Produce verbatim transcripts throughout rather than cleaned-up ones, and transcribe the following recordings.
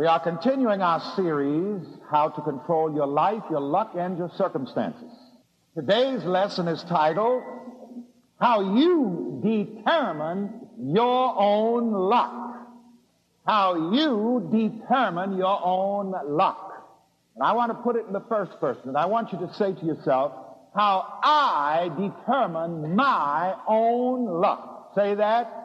We are continuing our series, How to Control Your Life, Your Luck, and Your Circumstances. Today's lesson is titled, How You Determine Your Own Luck. How you determine your own luck. And I want to put it in the first person, and I want you to say to yourself, how I determine my own luck. Say that.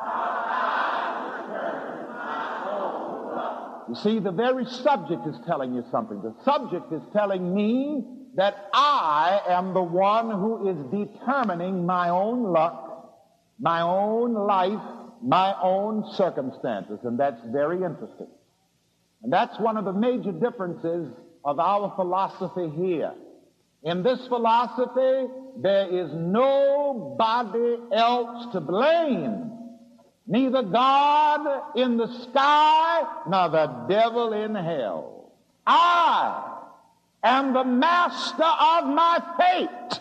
You see, the very subject is telling you something. The subject is telling me that I am the one who is determining my own luck, my own life, my own circumstances, and that's very interesting. And that's one of the major differences of our philosophy here. In this philosophy, there is nobody else to blame. Neither God in the sky, nor the devil in hell. I am the master of my fate.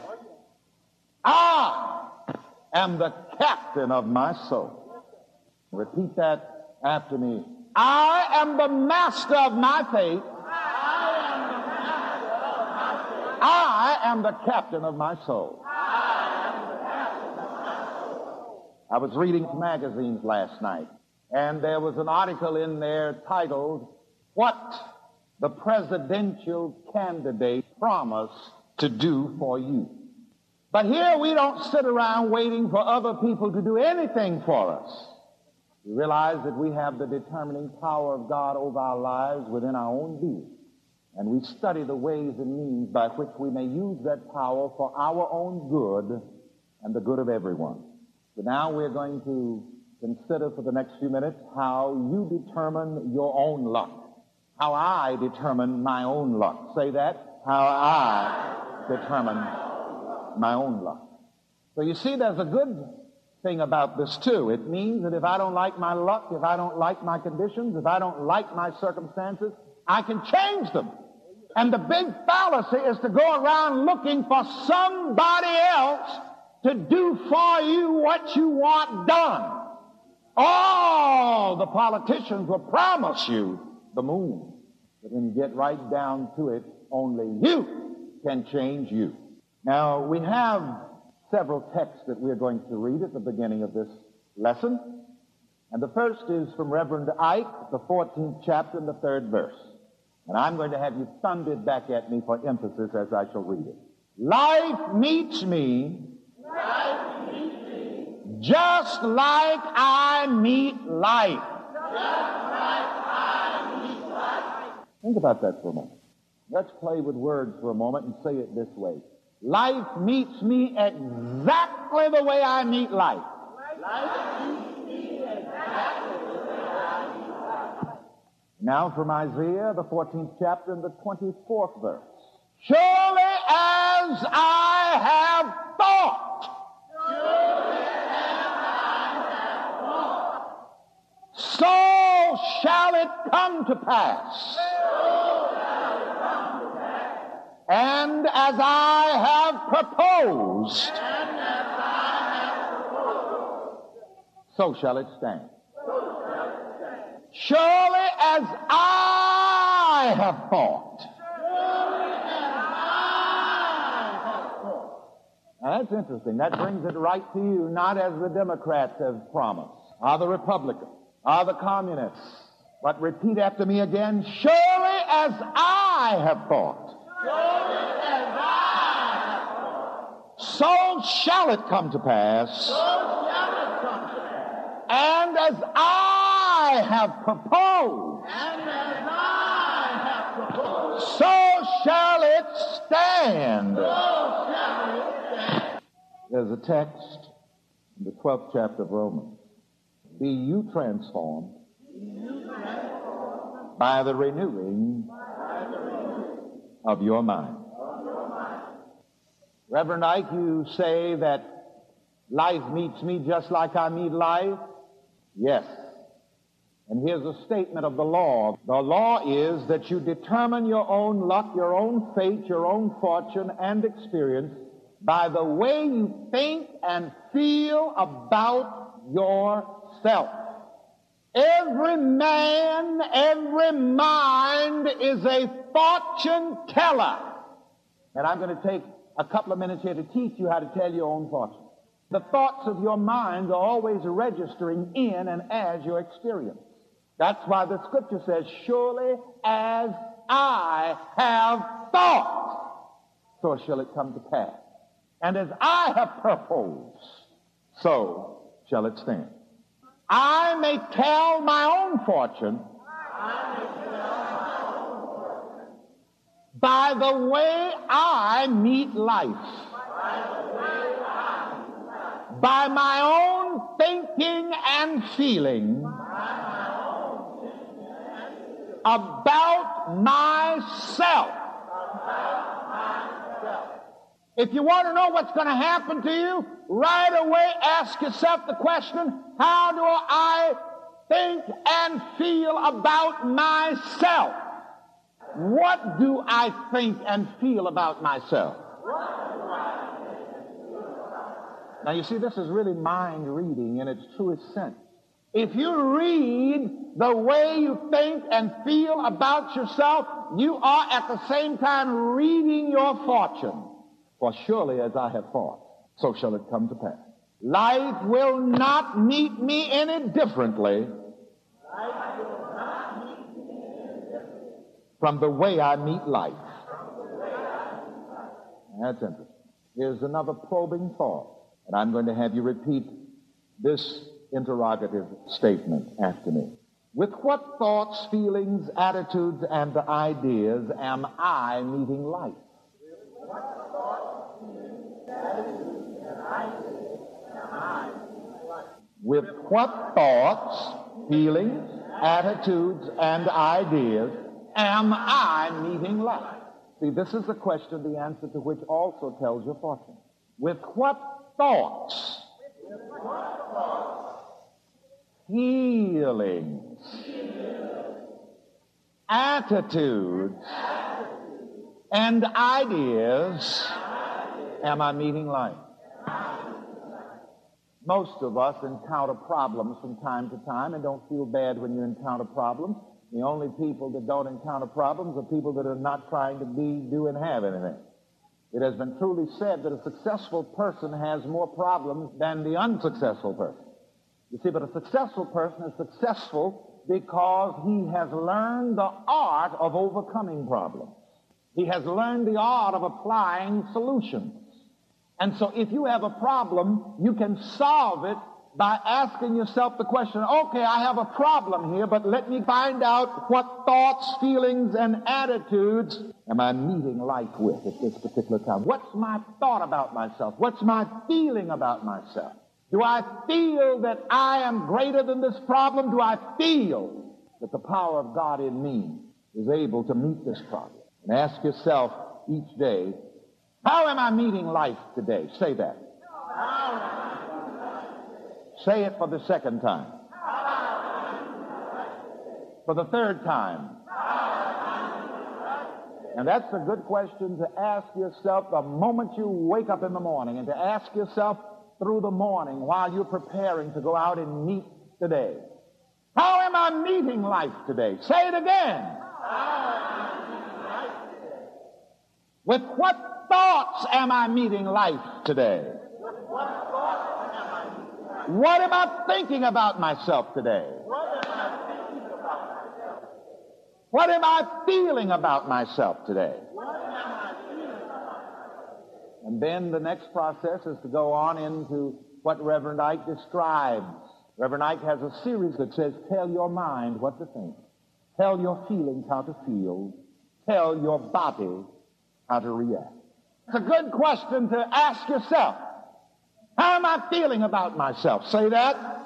I am the captain of my soul. Repeat that after me. I am the master of my fate. I am the captain of my soul. I was reading magazines last night, and there was an article in there titled, What the Presidential Candidate Promised to Do for You. But here we don't sit around waiting for other people to do anything for us. We realize that we have the determining power of God over our lives within our own being. And we study the ways and means by which we may use that power for our own good and the good of everyone. So now we're going to consider for the next few minutes how you determine your own luck. How I determine my own luck. Say that. How I determine my own luck. So you see, there's a good thing about this too. It means that if I don't like my luck, if I don't like my conditions, if I don't like my circumstances, I can change them. And the big fallacy is to go around looking for somebody else to do for you what you want done. All the politicians will promise you the moon. But when you get right down to it, only you can change you. Now, we have several texts that we're going to read at the beginning of this lesson. And the first is from Reverend Ike, the fourteenth chapter and the third verse. And I'm going to have you thunder it back at me for emphasis as I shall read it. Life meets me, Life meets me just like I meet life. Just like I meet life. Think about that for a moment. Let's play with words for a moment and say it this way. Life meets me exactly the way I meet life. Life meets me exactly the way I meet life. Now from Isaiah, the fourteenth chapter and the twenty-fourth verse. Surely as I have thought, surely as I have thought, so shall it come to pass. So shall it come to pass. And as I have proposed, and as I have proposed, so shall it stand. So shall it stand. Surely as I have thought. Surely as I have thought. Now that's interesting. That brings it right to you, not as the Democrats have promised, or the Republicans, or the communists. But repeat after me again. Surely as I have thought. Surely as I have thought. So shall it come to pass. So shall it come to pass. And as I have proposed. And as I have proposed. So shall it stand. So shall it stand. There's a text in the twelfth chapter of Romans. Be you transformed, Be you transformed by the renewing, by the renewing of your mind. Of your mind. Reverend Ike, you say that life meets me just like I meet life. Yes. And here's a statement of the law. The law is that you determine your own luck, your own fate, your own fortune and experience by the way you think and feel about yourself. Every man, every mind is a fortune teller. And I'm going to take a couple of minutes here to teach you how to tell your own fortune. The thoughts of your mind are always registering in and as your experience. That's why the scripture says, surely as I have thought, so shall it come to pass. And as I have purposed, so shall it stand. I may tell my own fortune by the way I meet life, by my own thinking and feeling about myself. If you want to know what's going to happen to you, right away ask yourself the question, how do I think and feel about myself? What do I think and feel about myself? Now, you see, this is really mind reading in its truest sense. If you read the way you think and feel about yourself, you are at the same time reading your fortune. For surely as I have thought, so shall it come to pass. Life will not meet me any differently from the way I meet life. That's interesting. Here's another probing thought, and I'm going to have you repeat this interrogative statement after me. With what thoughts, feelings, attitudes, and ideas am I meeting life? With what thoughts, feelings, attitudes, and ideas am I meeting life? See, this is the question, the answer to which also tells your fortune. With what thoughts, feelings, attitudes, and ideas am I meeting life? Most of us encounter problems from time to time and don't feel bad when you encounter problems. The only people that don't encounter problems are people that are not trying to be, do, and have anything. It has been truly said that a successful person has more problems than the unsuccessful person. You see, but a successful person is successful because he has learned the art of overcoming problems. He has learned the art of applying solutions. And so if you have a problem, you can solve it by asking yourself the question, okay, I have a problem here, but let me find out what thoughts, feelings, and attitudes am I meeting life with at this particular time? What's my thought about myself? What's my feeling about myself? Do I feel that I am greater than this problem? Do I feel that the power of God in me is able to meet this problem? And ask yourself each day, how am I meeting life today? Say that. Say it for the second time. For the third time. And that's a good question to ask yourself the moment you wake up in the morning, and to ask yourself through the morning while you're preparing to go out and meet today. How am I meeting life today? Say it again. With what thoughts am I meeting life today? What am I thinking about myself today? What am I feeling about myself today? And then the next process is to go on into what Reverend Ike describes. Reverend Ike has a series that says, tell your mind what to think. Tell your feelings how to feel. Tell your body how to react. It's a good question to ask yourself. How am I feeling about myself? Say that.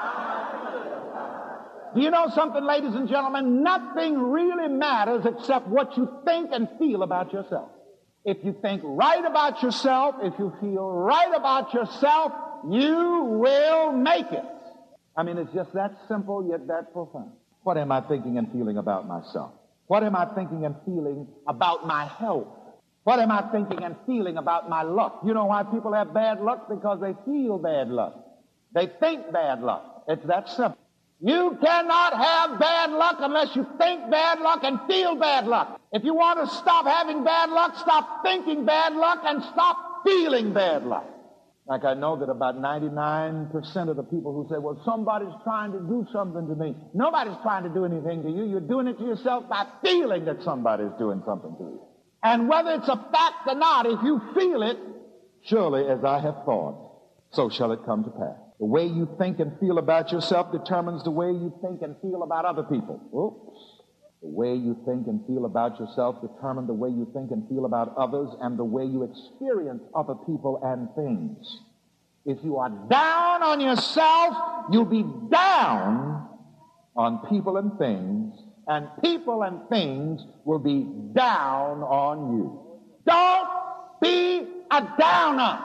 Do you know something, ladies and gentlemen? Nothing really matters except what you think and feel about yourself. If you think right about yourself, if you feel right about yourself, you will make it. I mean, it's just that simple, yet that profound. What am I thinking and feeling about myself? What am I thinking and feeling about my health? What am I thinking and feeling about my luck? You know why people have bad luck? Because they feel bad luck. They think bad luck. It's that simple. You cannot have bad luck unless you think bad luck and feel bad luck. If you want to stop having bad luck, stop thinking bad luck and stop feeling bad luck. Like I know that about ninety-nine percent of the people who say, well, somebody's trying to do something to me. Nobody's trying to do anything to you. You're doing it to yourself by feeling that somebody's doing something to you. And whether it's a fact or not, if you feel it, surely as I have thought, so shall it come to pass. The way you think and feel about yourself determines the way you think and feel about other people. Oops. The way you think and feel about yourself determines the way you think and feel about others and the way you experience other people and things. If you are down on yourself, you'll be down on people and things, and people and things will be down on you. Don't be a downer.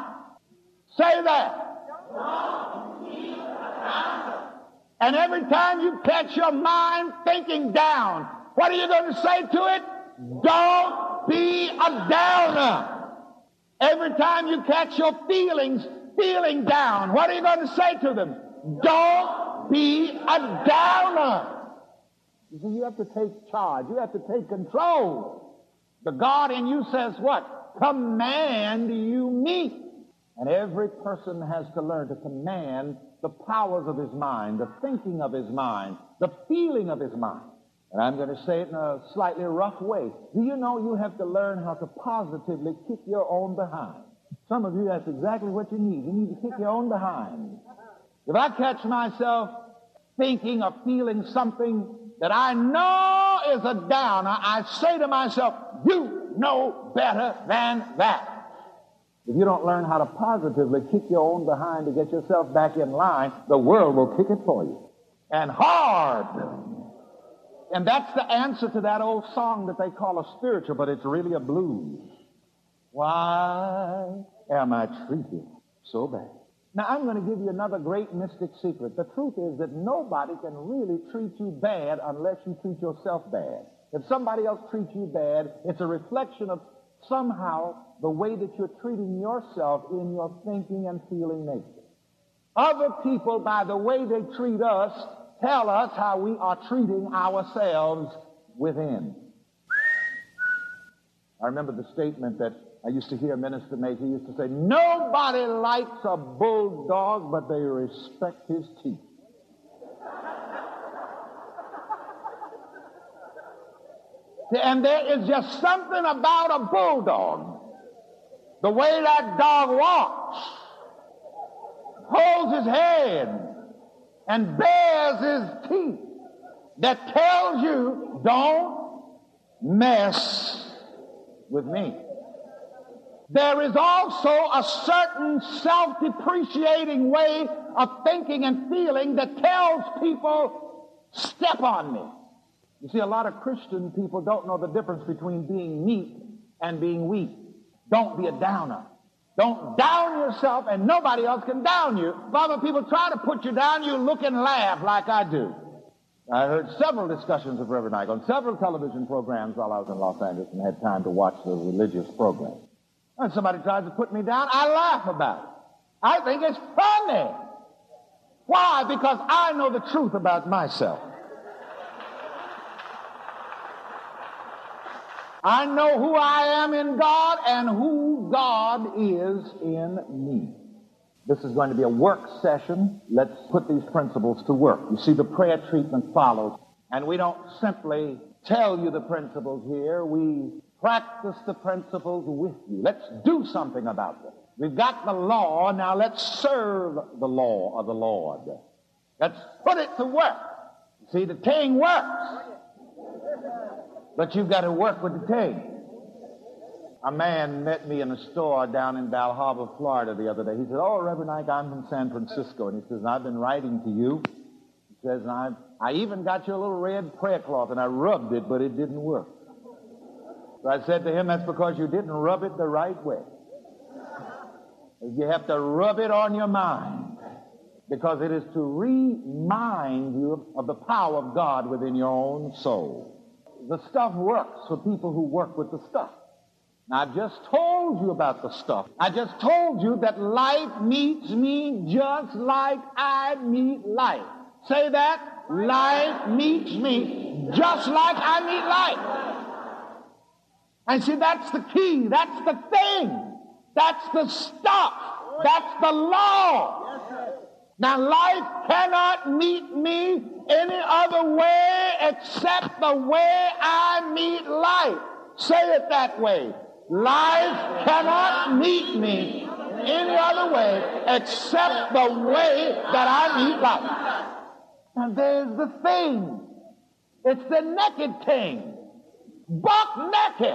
Say that. Don't be a downer. And every time you catch your mind thinking down, what are you going to say to it? Don't be a downer. Every time you catch your feelings feeling down, what are you going to say to them? Don't be a downer. You see, you have to take charge. You have to take control. The God in you says what? Command you me. And every person has to learn to command the powers of his mind, the thinking of his mind, the feeling of his mind. And I'm going to say it in a slightly rough way. Do you know you have to learn how to positively kick your own behind? Some of you, that's exactly what you need. You need to kick your own behind. If I catch myself thinking or feeling something that I know is a downer, I say to myself, you know better than that. If you don't learn how to positively kick your own behind to get yourself back in line, the world will kick it for you. And hard. And that's the answer to that old song that they call a spiritual, but it's really a blues. Why am I treated so bad? Now, I'm going to give you another great mystic secret. The truth is that nobody can really treat you bad unless you treat yourself bad. If somebody else treats you bad, it's a reflection of somehow the way that you're treating yourself in your thinking and feeling nature. Other people, by the way they treat us, tell us how we are treating ourselves within. I remember the statement that I used to hear a minister make. He used to say, nobody likes a bulldog, but they respect his teeth. And there is just something about a bulldog. The way that dog walks, holds his head, and bares his teeth, that tells you, don't mess with me. There is also a certain self-depreciating way of thinking and feeling that tells people, step on me. You see, a lot of Christian people don't know the difference between being meek and being weak. Don't be a downer. Don't down yourself, and nobody else can down you. If other people try to put you down, you look and laugh like I do. I heard several discussions of Reverend Ike on several television programs while I was in Los Angeles and had time to watch the religious program. When somebody tries to put me down, I laugh about it. I think it's funny. Why? Because I know the truth about myself. I know who I am in God and who God is in me. This is going to be a work session. Let's put these principles to work. You see, the prayer treatment follows. And we don't simply tell you the principles here. We practice the principles with you. Let's do something about them. We've got the law. Now let's serve the law of the Lord. Let's put it to work. See, the thing works. But you've got to work with the thing. A man met me in a store down in Bal Harbour, Florida the other day. He said, oh, Reverend Ike, I'm from San Francisco. And he says, I've been writing to you. He says, and I, I even got you a little red prayer cloth, and I rubbed it, but it didn't work. So I said to him, that's because you didn't rub it the right way. You have to rub it on your mind, because it is to remind you of the power of God within your own soul. The stuff works for people who work with the stuff. Now, I've just told you about the stuff. I just told you that life meets me just like I meet life. Say that. life meets me just like I meet life. And see, that's the key. That's the thing. That's the stuff. That's the law. Now, life cannot meet me any other way except the way I meet life. Say it that way. Life cannot meet me any other way except the way that I meet life. And there's the thing. It's the naked thing. Buck naked.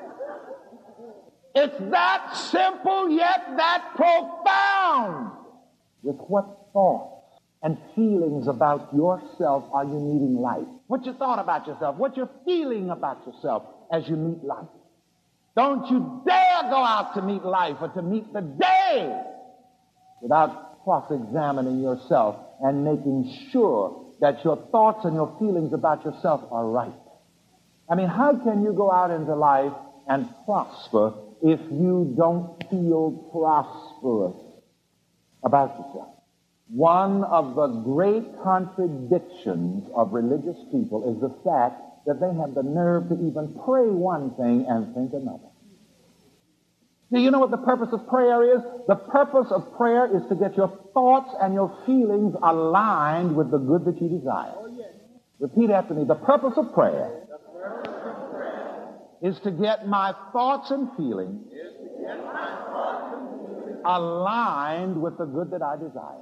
It's that simple yet that profound. With what thoughts and feelings about yourself are you meeting life? What you thought about yourself? What you're feeling about yourself as you meet life? Don't you dare go out to meet life or to meet the day without cross-examining yourself and making sure that your thoughts and your feelings about yourself are right. I mean, how can you go out into life and prosper if you don't feel prosperous about yourself? One of the great contradictions of religious people is the fact that they have the nerve to even pray one thing and think another. Do you know what the purpose of prayer is? The purpose of prayer is to get your thoughts and your feelings aligned with the good that you desire. Repeat after me. The purpose of prayer is to get my thoughts and feelings aligned with the good that I desire.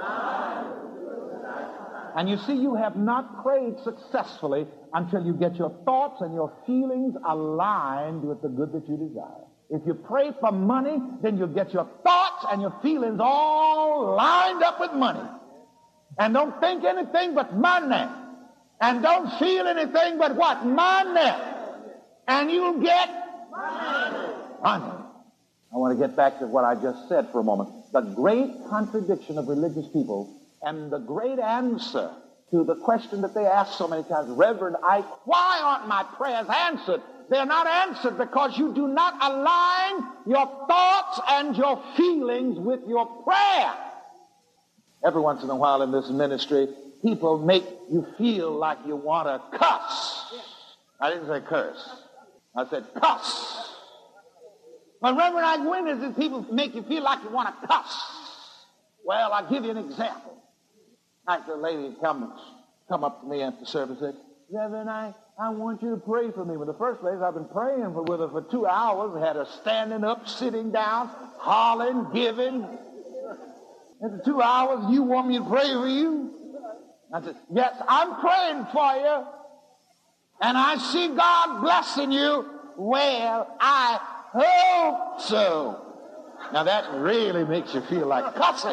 And you see, you have not prayed successfully until you get your thoughts and your feelings aligned with the good that you desire. If you pray for money, then you get your thoughts and your feelings all lined up with money. And don't think anything but money. And don't feel anything but what? Money. And you'll get money. Money. I want to get back to what I just said for a moment. The great contradiction of religious people and the great answer to the question that they ask so many times, Reverend Ike, why aren't my prayers answered? They're not answered because you do not align your thoughts and your feelings with your prayer. Every once in a while in this ministry, people make you feel like you want to cuss. I didn't say curse. I said cuss. But Reverend Ike, when is it people make you feel like you want to cuss? Well, I'll give you an example. Like the lady come, come up to me after service and said, Reverend Ike, I want you to pray for me. In the first place, I've been praying for, with her for two hours. I had her standing up, sitting down, hollering, giving. After two hours, you want me to pray for you? I said, yes, I'm praying for you. And I see God blessing you. Well, I hope so. Now, that really makes you feel like cussing.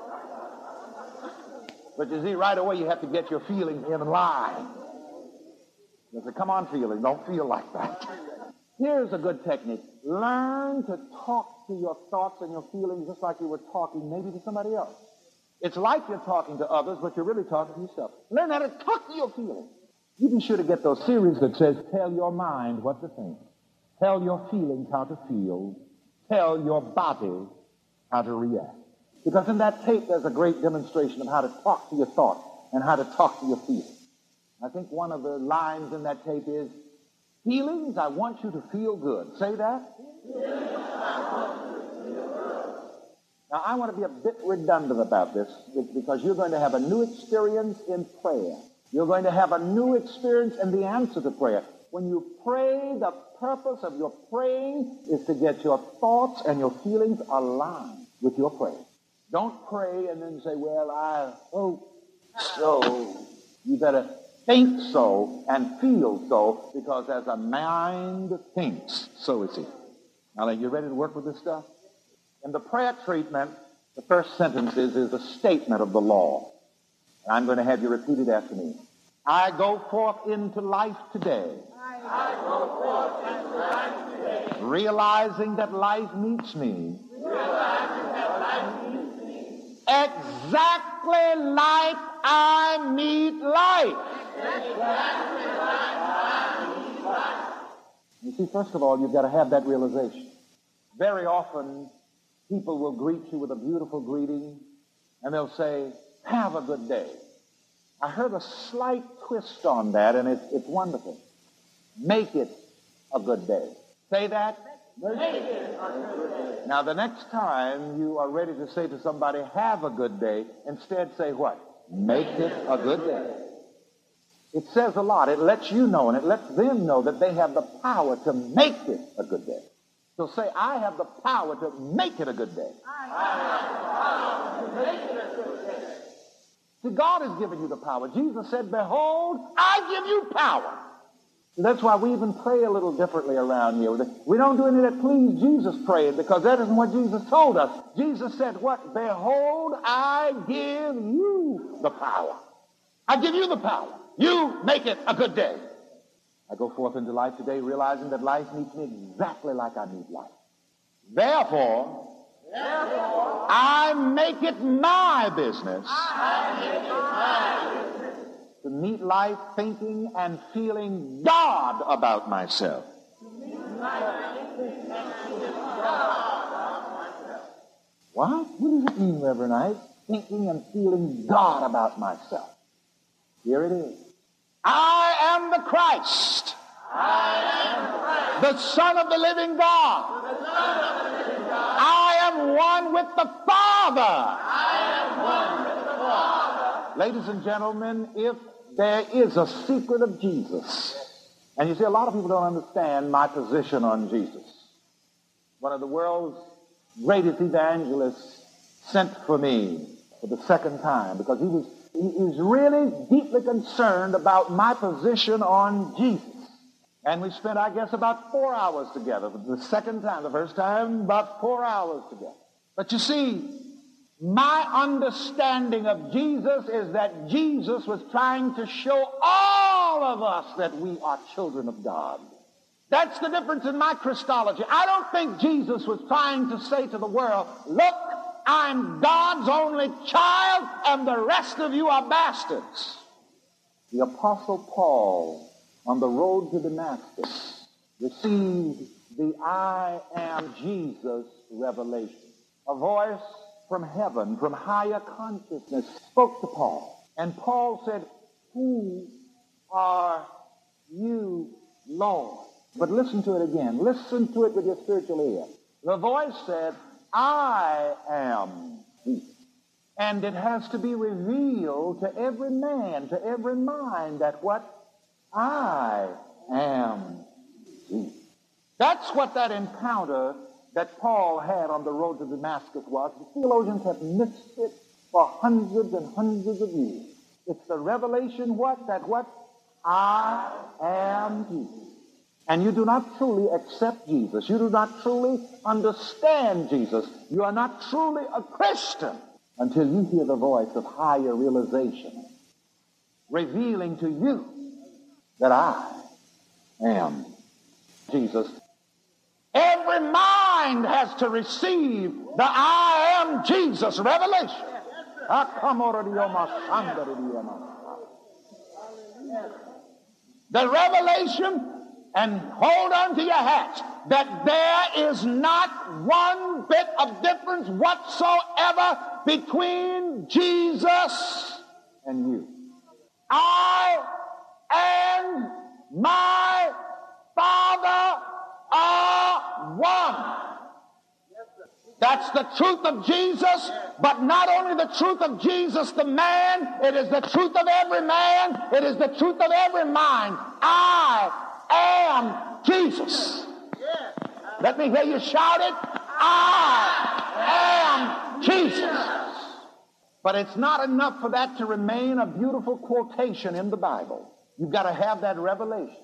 But you see, right away, you have to get your feelings in line. You say, come on, feeling. Don't feel like that. Here's a good technique. Learn to talk to your thoughts and your feelings just like you were talking maybe to somebody else. It's like you're talking to others, but you're really talking to yourself. Learn how to talk to your feelings. You be sure to get those series that says, tell your mind what to think. Tell your feelings how to feel. Tell your body how to react. Because in that tape, there's a great demonstration of how to talk to your thoughts and how to talk to your feelings. I think one of the lines in that tape is, feelings, I want you to feel good. Say that. Now, I want to be a bit redundant about this because you're going to have a new experience in prayer. You're going to have a new experience in the answer to prayer. When you pray, the purpose of your praying is to get your thoughts and your feelings aligned with your prayer. Don't pray and then say, well, I hope so. You better think so and feel so, because as a mind thinks, so is he. Now, are you ready to work with this stuff? In the prayer treatment, the first sentence is, is a statement of the law. And I'm going to have you repeat it after me. I go forth into life today. I go forth into life today. Realizing that life meets me. Realizing that life meets me. Exactly like I meet life. You see, first of all, you've got to have that realization. Very often, people will greet you with a beautiful greeting, and they'll say, have a good day. I heard a slight twist on that, and it's, it's wonderful. Make it a good day. Say that. Make it a good day. Now, the next time you are ready to say to somebody, have a good day, instead say what? Make it a good day. It says a lot. It lets you know, and it lets them know that they have the power to make it a good day. So say, I have the power to make it a good day. I have the power to make it a good day. See, God has given you the power. Jesus said, behold, I give you power. So that's why we even pray a little differently around here. We don't do any of that please Jesus praying, because that isn't what Jesus told us. Jesus said what? Behold, I give you the power. I give you the power. You make it a good day. I go forth into life today realizing that life meets me exactly like I meet life. Therefore, Therefore I make it my business, I make it my business to meet life thinking and feeling God about myself. What? What does it mean, Reverend Ike? Thinking and feeling God about myself. Here it is. I am the Christ, I am the, Christ. the Son of the living God. The Son of the living God. I am one with the Father. I am one with the Father. Ladies and gentlemen, if there is a secret of Jesus, and you see, a lot of people don't understand my position on Jesus. One of the world's greatest evangelists sent for me for the second time because he was He is really deeply concerned about my position on Jesus. And we spent, I guess, about four hours together. The second time, the first time, about four hours together. But you see, my understanding of Jesus is that Jesus was trying to show all of us that we are children of God. That's the difference in my Christology. I don't think Jesus was trying to say to the world, look, I'm God's only child, and the rest of you are bastards. The Apostle Paul, on the road to Damascus, received the I am Jesus revelation. A voice from heaven, from higher consciousness, spoke to Paul. And Paul said, who are you, Lord? But listen to it again. Listen to it with your spiritual ear. The voice said, I am Jesus. And it has to be revealed to every man, to every mind, that what? I am Jesus. That's what that encounter that Paul had on the road to Damascus was. The theologians have missed it for hundreds and hundreds of years. It's the revelation what? That what? I am Jesus. And you do not truly accept Jesus. You do not truly understand Jesus. You are not truly a Christian until you hear the voice of higher realization revealing to you that I am Jesus. Every mind has to receive the I am Jesus revelation. The revelation. And hold on to your hats that there is not one bit of difference whatsoever between Jesus and you. I and my Father are one. That's the truth of Jesus, but not only the truth of Jesus the man, it is the truth of every man, it is the truth of every mind. I am Jesus. Let me hear you shout it. I am Jesus. But it's not enough for that to remain a beautiful quotation in the Bible. You've got to have that revelation.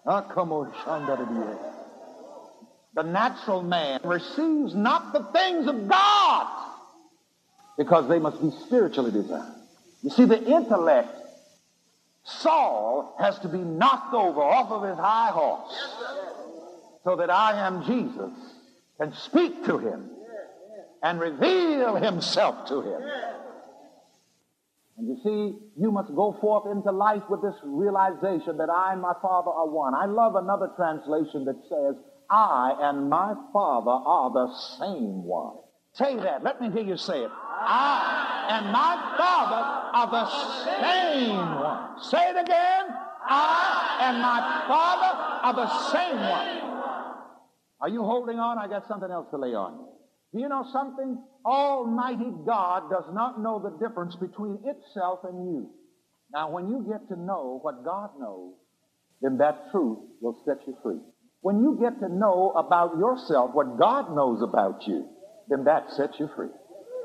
The natural man receives not the things of God because they must be spiritually designed. You see, the intellect, Saul has to be knocked over off of his high horse so that I am Jesus can speak to him and reveal himself to him. And you see, you must go forth into life with this realization that I and my Father are one. I love another translation that says, I and my Father are the same one. Say that. Let me hear you say it. I and my Father are the same one. Say it again. I and my Father are the same one. Are you holding on? I got something else to lay on you. Do you know something? Almighty God does not know the difference between itself and you. Now, when you get to know what God knows, then that truth will set you free. When you get to know about yourself what God knows about you, then that sets you free.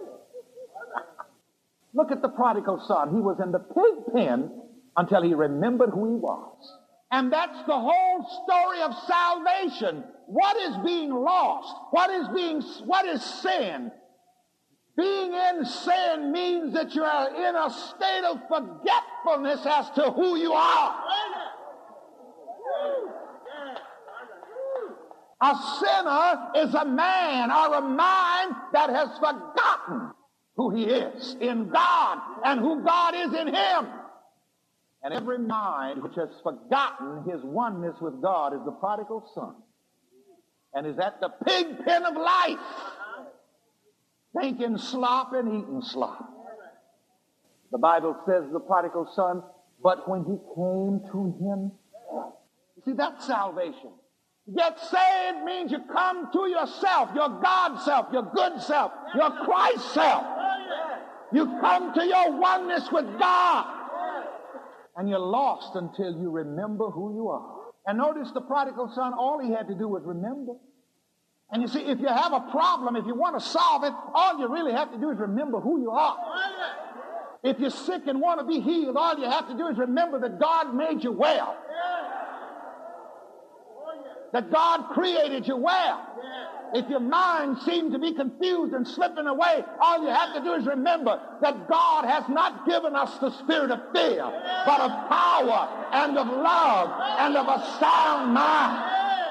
Look at the prodigal son. He was in the pig pen until he remembered who he was. And that's the whole story of salvation. What is being lost? What is being, what is sin? Being in sin means that you are in a state of forgetfulness as to who you are. A sinner is a man or a mind that has forgotten who he is in God and who God is in him. And every mind which has forgotten his oneness with God is the prodigal son and is at the pig pen of life, thinking slop and eating slop. The Bible says the prodigal son, but when he came to him, you see, that's salvation. Get saved means you come to yourself, your God self, your good self, your Christ self. You come to your oneness with God. And you're lost until you remember who you are. And notice the prodigal son, all he had to do was remember. And you see, if you have a problem, if you want to solve it, all you really have to do is remember who you are. If you're sick and want to be healed, all you have to do is remember that God made you well. That God created you well. If your mind seems to be confused and slipping away, all you have to do is remember that God has not given us the spirit of fear, but of power and of love and of a sound mind.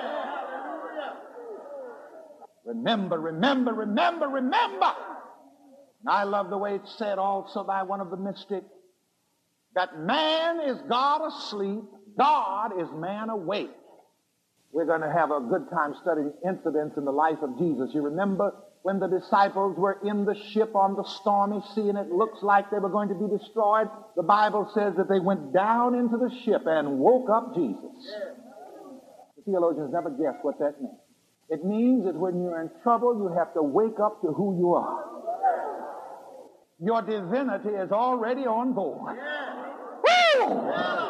Remember, remember, remember, remember. And I love the way it's said also by one of the mystics, that man is God asleep, God is man awake. We're going to have a good time studying incidents in the life of Jesus. You remember when the disciples were in the ship on the stormy sea and it looks like they were going to be destroyed? The Bible says that they went down into the ship and woke up Jesus. The theologians never guessed what that meant. It means that when you're in trouble, you have to wake up to who you are. Your divinity is already on board. Woo!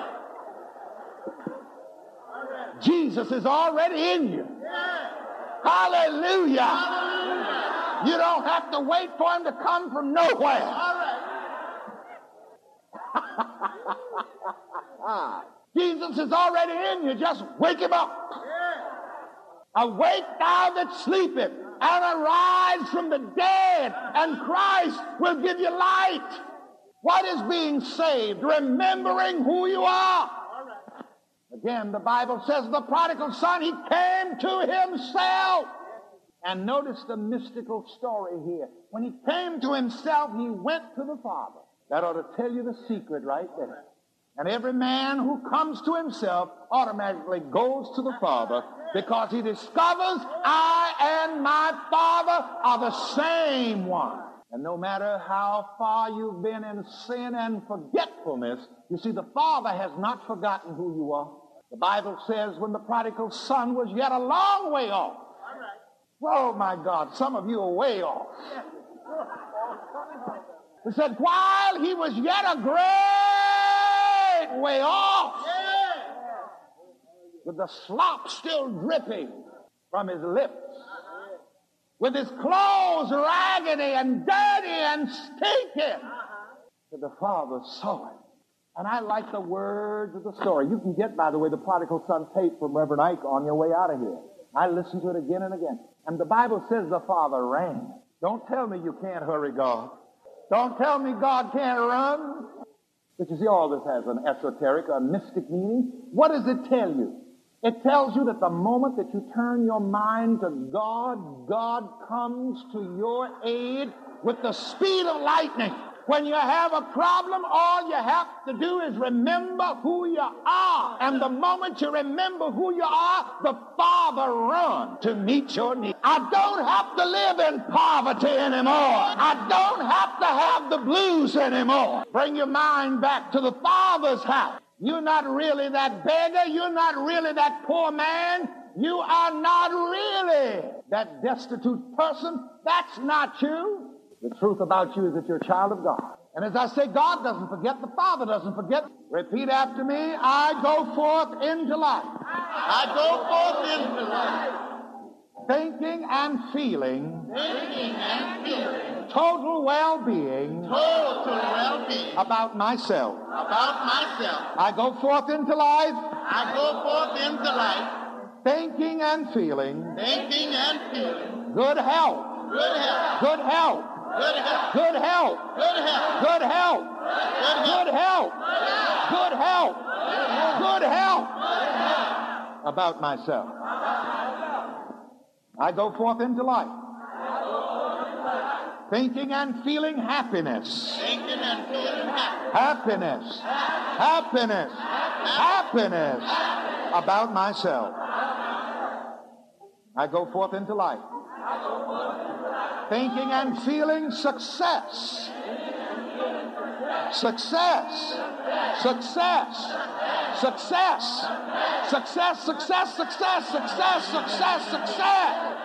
Jesus is already in you. Hallelujah. Hallelujah. You don't have to wait for him to come from nowhere. Jesus is already in you. Just wake him up. Awake thou that sleepeth, and arise from the dead, and Christ will give you light. What is being saved? Remembering who you are. Again, the Bible says the prodigal son, he came to himself. And notice the mystical story here. When he came to himself, he went to the Father. That ought to tell you the secret right there. And every man who comes to himself automatically goes to the Father because he discovers I and my Father are the same one. And no matter how far you've been in sin and forgetfulness, you see, the Father has not forgotten who you are. The Bible says when the prodigal son was yet a long way off. Oh, my God, some of you are way off. It said, while he was yet a great way off, with the slop still dripping from his lips, with his clothes raggedy and dirty and stinking, that the father saw it. And I like the words of the story. You can get, by the way, the prodigal son tape from Reverend Ike on your way out of here. I listened to it again and again. And the Bible says the father ran. Don't tell me you can't hurry God. Don't tell me God can't run. But you see, all this has an esoteric, a mystic meaning. What does it tell you? It tells you that the moment that you turn your mind to God, God comes to your aid with the speed of lightning. When you have a problem, all you have to do is remember who you are. And the moment you remember who you are, the Father runs to meet your needs. I don't have to live in poverty anymore. I don't have to have the blues anymore. Bring your mind back to the Father's house. You're not really that beggar. You're not really that poor man. You are not really that destitute person. That's not you. The truth about you is that you're a child of God. And as I say, God doesn't forget. The Father doesn't forget. Repeat after me. I go forth into life. I go forth into life. Thinking and feeling. Thinking and feeling. Total well-being. Total well-being. About myself. About myself. I go forth into life. I go forth into life. Thinking and feeling. Thinking and feeling. Good health. Good health. Good health. Good health. Good health. Good health. Good health. Good health. Good health. Good health. About myself. I go forth into life. Thinking and feeling happiness. Thinking and feeling happy. Happiness. Happiness. Happiness. About myself. I go forth into life. Thinking and feeling success. Success. Success. Success. Success, success, success, success, success, success.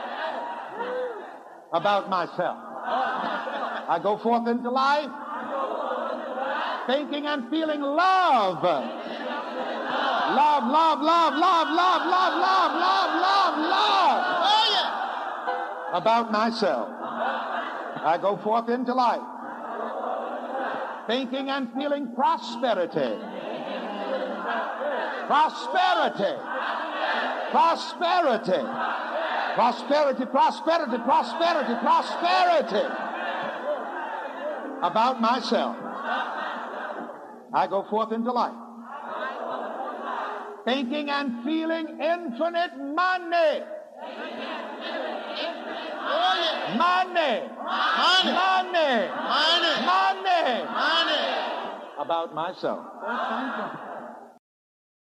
About myself. I go forth into life. Thinking and feeling love. Love, love, love, love, love, love, love, love, love, love. Oh, yeah. About myself. I go forth into life. Thinking and feeling prosperity. Prosperity. Prosperity. Prosperity, prosperity, prosperity, prosperity. About myself. I go forth into life. Thinking and feeling infinite money. Money. Money. Money. Money. Money. Money. About myself.